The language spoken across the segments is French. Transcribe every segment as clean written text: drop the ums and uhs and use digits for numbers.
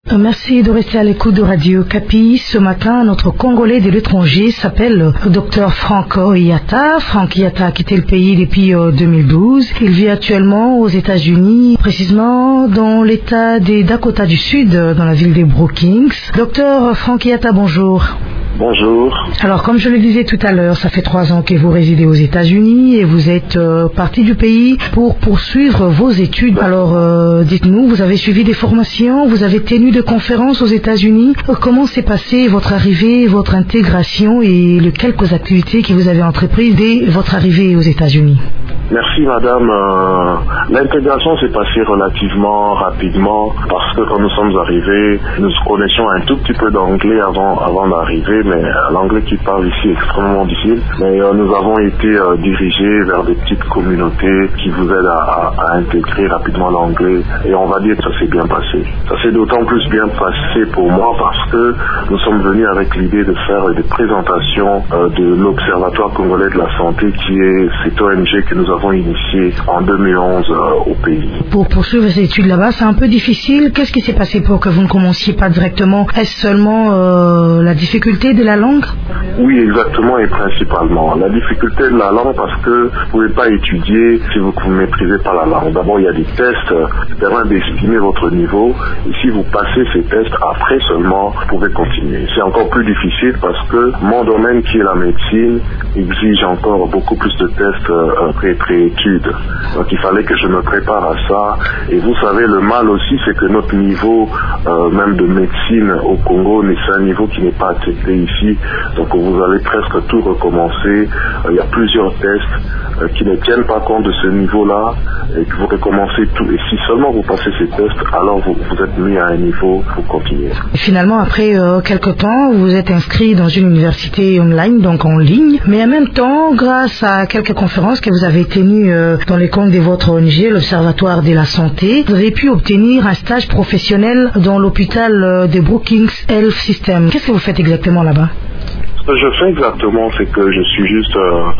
Merci de rester à l'écoute de Radio Kapi. Ce matin, notre Congolais de l'étranger s'appelle Dr Frank Yatta. Frank Yatta a quitté le pays depuis 2012. Il vit actuellement aux États-Unis, précisément dans l'État des Dakota du Sud, dans la ville des Brookings. Dr Frank Yatta, bonjour. Bonjour. Alors, comme je le disais tout à l'heure, ça fait 3 ans que vous résidez aux États-Unis et vous êtes parti du pays pour poursuivre vos études. Alors, dites-nous, vous avez suivi des formations, vous avez tenu des conférences aux États-Unis. Comment s'est passée votre arrivée, votre intégration et les quelques activités que vous avez entreprises dès votre arrivée aux États-Unis? Merci madame. L'intégration s'est passée relativement rapidement parce que quand nous sommes arrivés, nous connaissions un tout petit peu d'anglais avant d'arriver, mais l'anglais qui parle ici est extrêmement difficile. Mais nous avons été dirigés vers des petites communautés qui vous aident à intégrer rapidement l'anglais. Et on va dire que ça s'est bien passé. Ça s'est d'autant plus bien passé pour moi parce que nous sommes venus avec l'idée de faire des présentations de l'Observatoire congolais de la santé qui est cette ONG que nous avons initié en 2011 au pays. Pour poursuivre ces études là-bas, c'est un peu difficile. Qu'est-ce qui s'est passé pour que vous ne commenciez pas directement? Est-ce seulement la difficulté de la langue? Oui, exactement et principalement. La difficulté de la langue parce que vous ne pouvez pas étudier si vous ne maîtrisez pas la langue. D'abord, il y a des tests qui permettent d'estimer votre niveau et si vous passez ces tests, après seulement, vous pouvez continuer. C'est encore plus difficile parce que mon domaine qui est la médecine exige encore beaucoup plus de tests pré-études. Donc il fallait que je me prépare à ça. Et vous savez, le mal aussi, c'est que notre niveau même de médecine au Congo, c'est un niveau qui n'est pas accepté ici. Donc vous allez presque tout recommencer. Il y a plusieurs tests qui ne tiennent pas compte de ce niveau-là et que vous recommencez tout. Et si seulement vous passez ces tests, alors vous êtes mis à un niveau pour continuer. Et finalement, après quelques temps, vous êtes inscrit dans une université online, donc en ligne. Mais en même temps, grâce à quelques conférences que vous avez tenues dans les comptes de votre ONG, l'Observatoire de la santé, vous avez pu obtenir un stage professionnel dans l'hôpital de Brookings Health System. Qu'est-ce que vous faites exactement là-bas? Ce que je fais exactement, c'est que je suis juste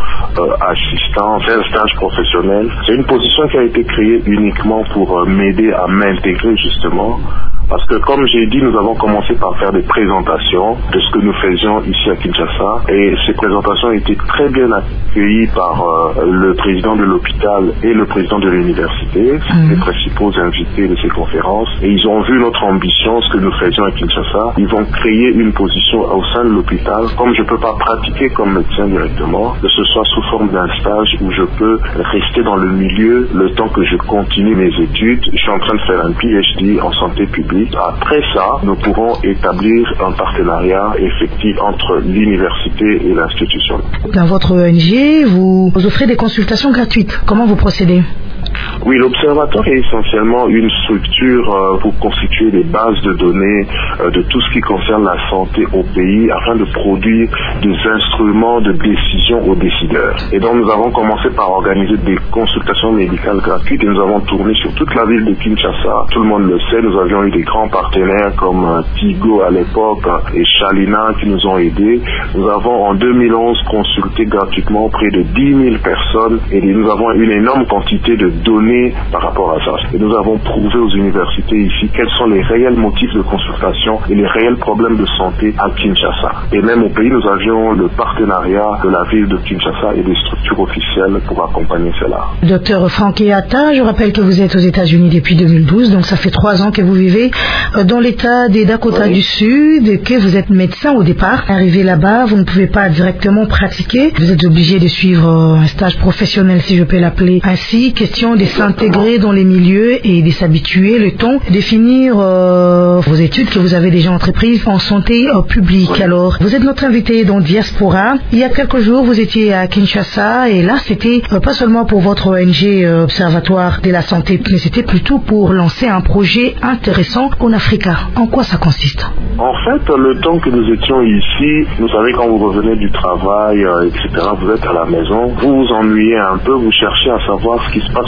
assistant, c'est un stage professionnel. C'est une position qui a été créée uniquement pour m'aider à m'intégrer justement. Parce que comme j'ai dit, nous avons commencé par faire des présentations de ce que nous faisions ici à Kinshasa. Et ces présentations ont été très bien accueillies par le président de l'hôpital et le président de l'université, les principaux invités de ces conférences. Et ils ont vu notre ambition, ce que nous faisions à Kinshasa. Ils vont créer une position au sein de l'hôpital. Comme je ne peux pas pratiquer comme médecin directement, que ce soit sous forme d'un stage où je peux rester dans le milieu le temps que je continue mes études. Je suis en train de faire un PhD en santé publique. Après ça, nous pourrons établir un partenariat effectif entre l'université et l'institution. Dans votre ONG, vous offrez des consultations gratuites. Comment vous procédez? Oui, l'Observatoire est essentiellement une structure pour constituer des bases de données de tout ce qui concerne la santé au pays afin de produire des instruments de décision aux décideurs. Et donc nous avons commencé par organiser des consultations médicales gratuites et nous avons tourné sur toute la ville de Kinshasa. Tout le monde le sait, nous avions eu des grands partenaires comme Tigo à l'époque et Shalina qui nous ont aidés. Nous avons en 2011 consulté gratuitement près de 10 000 personnes et nous avons une énorme quantité de données par rapport à ça. Et nous avons prouvé aux universités ici quels sont les réels motifs de consultation et les réels problèmes de santé à Kinshasa. Et même au pays, nous avions le partenariat de la ville de Kinshasa et des structures officielles pour accompagner cela. Docteur Frank Yatta, je rappelle que vous êtes aux États-Unis depuis 2012, donc ça fait 3 ans que vous vivez dans l'État des Dakota du Sud et que vous êtes médecin au départ. Arrivé là-bas, vous ne pouvez pas directement pratiquer. Vous êtes obligé de suivre un stage professionnel, si je peux l'appeler ainsi. Question de s'intégrer dans les milieux et de s'habituer le temps de finir vos études que vous avez déjà entreprises en santé publique. Alors, vous êtes notre invité dans Diaspora. Il y a quelques jours, vous étiez à Kinshasa et là, c'était pas seulement pour votre ONG Observatoire de la santé, mais c'était plutôt pour lancer un projet intéressant en Africa. En quoi ça consiste? En fait, le temps que nous étions ici, vous savez, quand vous revenez du travail, etc., vous êtes à la maison, vous vous ennuyez un peu, vous cherchez à savoir ce qui se passe au pays.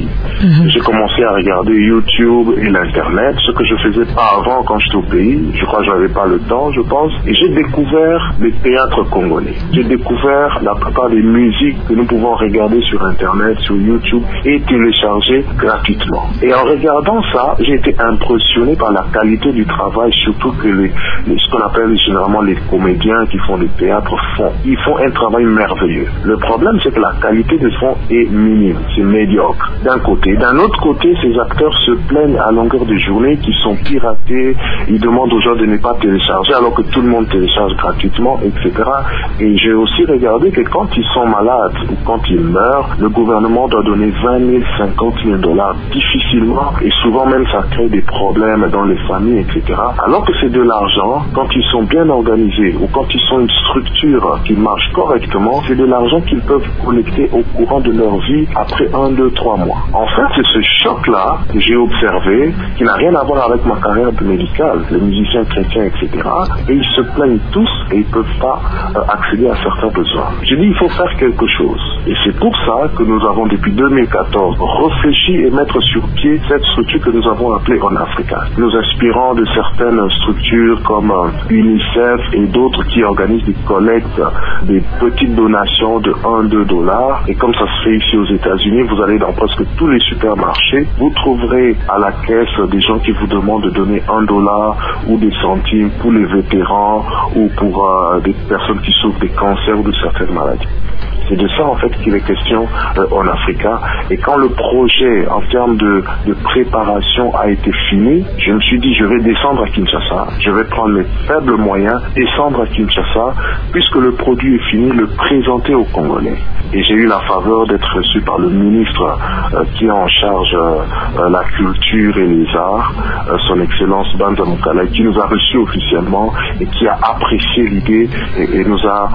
pays. J'ai commencé à regarder YouTube et l'Internet, ce que je faisais pas avant quand j'étais au pays. Je crois que j'avais pas le temps, je pense. Et j'ai découvert les théâtres congolais. J'ai découvert la plupart des musiques que nous pouvons regarder sur Internet, sur YouTube et télécharger gratuitement. Et en regardant ça, j'ai été impressionné par la qualité du travail, surtout que ce qu'on appelle généralement les comédiens qui font des théâtres font. Ils font un travail merveilleux. Le problème, c'est que la qualité de son est minime, c'est médiocre. D'un côté. D'un autre côté, ces acteurs se plaignent à longueur de journée qu'ils sont piratés, ils demandent aux gens de ne pas télécharger alors que tout le monde télécharge gratuitement, etc. Et j'ai aussi regardé que quand ils sont malades ou quand ils meurent, le gouvernement doit donner 20 000, 50 000 dollars difficilement et souvent même ça crée des problèmes dans les familles, etc. Alors que c'est de l'argent, quand ils sont bien organisés ou quand ils sont une structure qui marche correctement, c'est de l'argent qu'ils peuvent collecter au courant de leur vie après 1, 2, 3 mois. En fait, c'est ce choc-là que j'ai observé, qui n'a rien à voir avec ma carrière médicale, les musiciens chrétiens, etc. Et ils se plaignent tous et ils ne peuvent pas accéder à certains besoins. J'ai dit, il faut faire quelque chose. Et c'est pour ça que nous avons, depuis 2014, réfléchi et mettre sur pied cette structure que nous avons appelée On Africa. Nous inspirons de certaines structures comme UNICEF et d'autres qui organisent des collectes, des petites donations de 1-2 dollars. Et comme ça se fait ici aux États-Unis, vous allez dans presque tous les supermarchés, vous trouverez à la caisse des gens qui vous demandent de donner 1 dollar ou des centimes pour les vétérans ou pour des personnes qui souffrent des cancers ou de certaines maladies. C'est de ça en fait qu'il est question en Africa. Et quand le projet en termes de préparation a été fini, je me suis dit je vais descendre à Kinshasa, je vais prendre mes faibles moyens, descendre à Kinshasa, puisque le produit est fini, le présenter aux Congolais. Et j'ai eu la faveur d'être reçu par le ministre qui est en charge la culture et les arts, son excellence Banza Moukalai, qui nous a reçus officiellement et qui a apprécié l'idée et nous a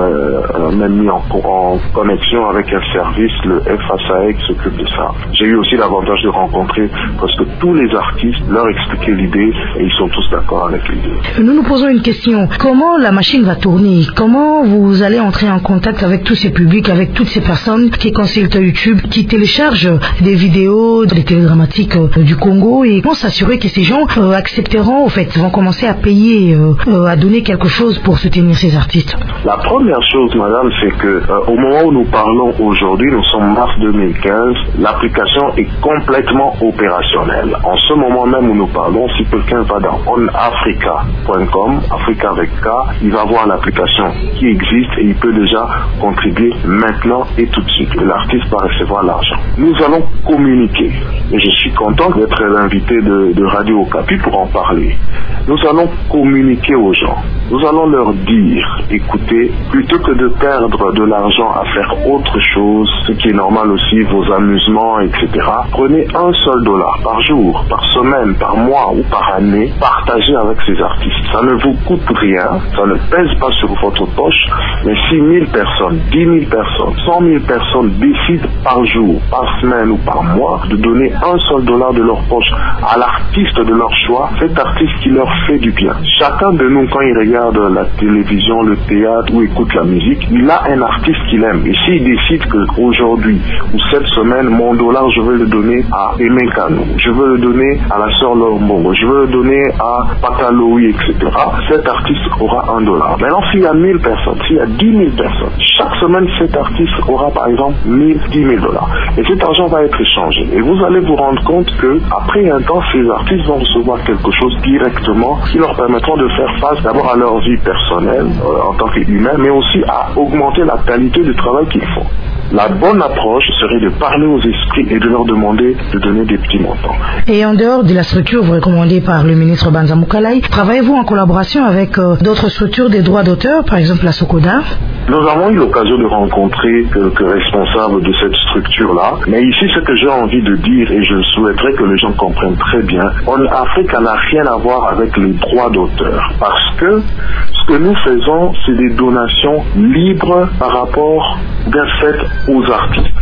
même mis en connexion avec un service, le FASAE qui s'occupe de ça. J'ai eu aussi l'avantage de rencontrer presque tous les artistes, leur expliquer l'idée et ils sont tous d'accord avec l'idée. Nous nous posons une question. Comment la machine va tourner? Comment vous allez entrer en contact avec tous ces publics, avec toutes ces personnes qui consultent YouTube, qui téléchargent des vidéos, des télégramatiques du Congo et comment s'assurer que ces gens accepteront, vont commencer à payer, à donner quelque chose pour soutenir ces artistes? La première chose, madame, c'est que au moment où nous parlons aujourd'hui, nous sommes mars 2015, l'application est complètement opérationnelle. En ce moment même où nous parlons, si quelqu'un va dans onafrica.com, Africa avec K, il va voir l'application qui existe et il peut déjà contribuer maintenant et tout de suite. L'artiste va recevoir l'argent. Nous allons communiquer. Et je suis content d'être l'invité de Radio Okapi pour en parler. Nous allons communiquer aux gens. Nous allons leur dire, écoutez, plutôt que de perdre de l'argent à faire autre chose, ce qui est normal aussi, vos amusements, etc., prenez $1 par jour, par semaine, par mois ou par année, partagez avec ces artistes. Ça ne vous coûte rien, ça ne pèse pas sur votre poche, mais si 1000 personnes, 10 000 personnes, 100 000 personnes décident par jour, par semaine ou par mois de donner $1 de leur poche à l'artiste de leur choix, cet artiste qui leur fait du bien. Chacun de nous, quand il regarde la télévision, le théâtre ou écoute la musique, il a un artiste qu'il aime. Et s'il décide qu'aujourd'hui ou cette semaine, mon dollar, je veux le donner à Aimé Kanou, je veux le donner à la sœur Lombongo, je veux le donner à Pataloui, etc., cet artiste aura $1. Maintenant, s'il y a 1000 personnes, s'il y a 10 000 personnes, chaque semaine, cet artiste aura par exemple 10 000 dollars. Et cet argent va être échangé. Et vous allez vous rendre compte que après un temps, ces artistes vont recevoir quelque chose directement qui leur permettra de faire face d'abord à leur vie personnelle en tant qu'humain, mais aussi à augmenter la qualité du travail qu'ils font. La bonne approche serait de parler aux esprits et de leur demander de donner des petits montants. Et en dehors de la structure recommandée par le ministre Banza Moukalai, travaillez-vous en collaboration avec d'autres structures des droits d'auteur, par exemple la Sokoda? Nous avons eu l'occasion de rencontrer quelques responsables de cette structure-là, mais ici ce que j'ai envie de dire, et je souhaiterais que les gens comprennent très bien, On Africa n'a rien à voir avec les droits d'auteur, parce que ce que nous faisons, c'est des donations libres par rapport bien faites aux artistes.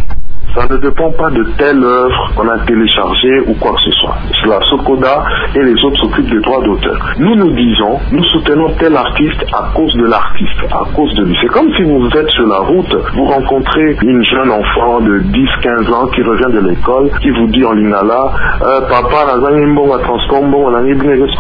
Ça ne dépend pas de telle œuvre qu'on a téléchargée ou quoi que ce soit. La SOCODA et les autres s'occupent des droits d'auteur. Nous disons, nous soutenons tel artiste à cause de l'artiste, à cause de lui. C'est comme si vous êtes sur la route, vous rencontrez une jeune enfant de 10-15 ans qui revient de l'école, qui vous dit en lingala, papa, la transport, on a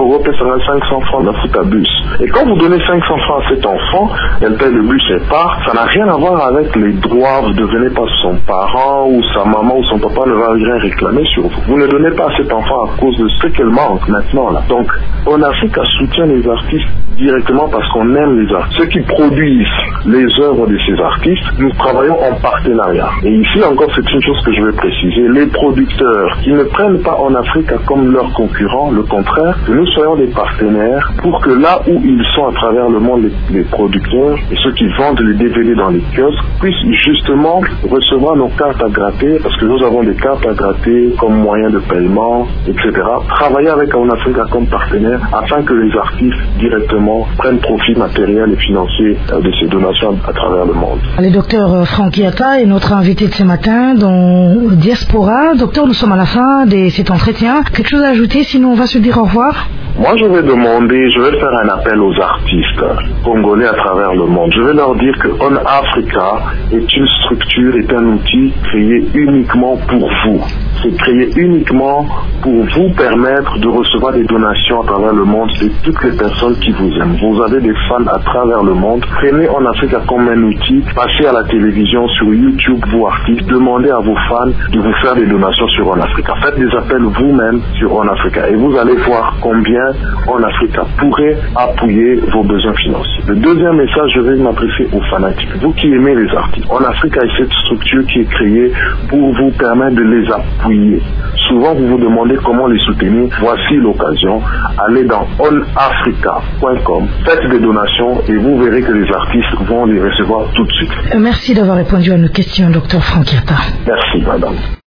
500 francs de foot à bus. Et quand vous donnez 500 francs à cet enfant, elle paye le bus et part, ça n'a rien à voir avec les droits, vous ne devenez pas son parent ou sa maman ou son papa ne va rien réclamer sur vous. Vous ne donnez pas à cet enfant à cause de ce qu'elle manque maintenant là. Donc, On Africa soutient les artistes directement parce qu'on aime les artistes. Ceux qui produisent les œuvres de ces artistes, nous travaillons en partenariat. Et ici encore, c'est une chose que je vais préciser. Les producteurs qui ne prennent pas En Africa comme leurs concurrents, le contraire, que nous soyons des partenaires pour que là où ils sont à travers le monde, les producteurs et ceux qui vendent les DVD dans les kiosques puissent justement recevoir nos cartes à gratter, parce que nous avons des cartes à gratter comme moyen de paiement, etc. Travailler avec En Africa comme partenaire afin que les artistes directement prennent profit matériel et financier de ces donations à travers le monde. Le docteur Franck Yatta est notre invité de ce matin dans Diaspora. Docteur, nous sommes à la fin de cet entretien. Quelque chose à ajouter, sinon on va se dire au revoir? Moi, je vais faire un appel aux artistes congolais à travers le monde. Je vais leur dire que On Africa est une structure, est un outil créé uniquement pour vous. C'est créé uniquement pour vous permettre de recevoir des donations à travers le monde de toutes les personnes qui vous aiment. Vous avez des fans à travers le monde. Prenez On Africa comme un outil. Passez à la télévision, sur YouTube, vous artistes. Demandez à vos fans de vous faire des donations sur On Africa. Faites des appels vous-même sur On Africa et vous allez voir combien On Africa pourrait appuyer vos besoins financiers. Le deuxième message, je vais m'adresser aux fanatiques. Vous qui aimez les artistes, On Africa est cette structure qui est créée pour vous permettre de les appuyer. Souvent, vous vous demandez comment les soutenir. Voici l'occasion. Allez dans onafrica.com, faites des donations et vous verrez que les artistes vont les recevoir tout de suite. Merci d'avoir répondu à nos questions, Dr Franck Yatta. Merci, madame.